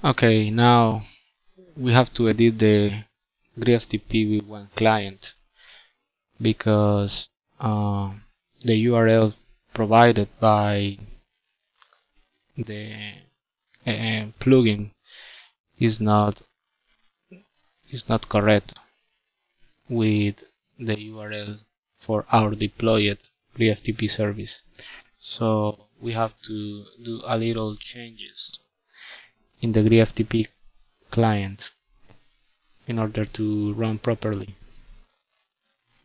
Okay, now we have to edit the GriefTP v1 client because the URL provided by the plugin is not correct with the URL for our deployed GriefTP service. So we have to do a little changes in the GriefTP client in order to run properly.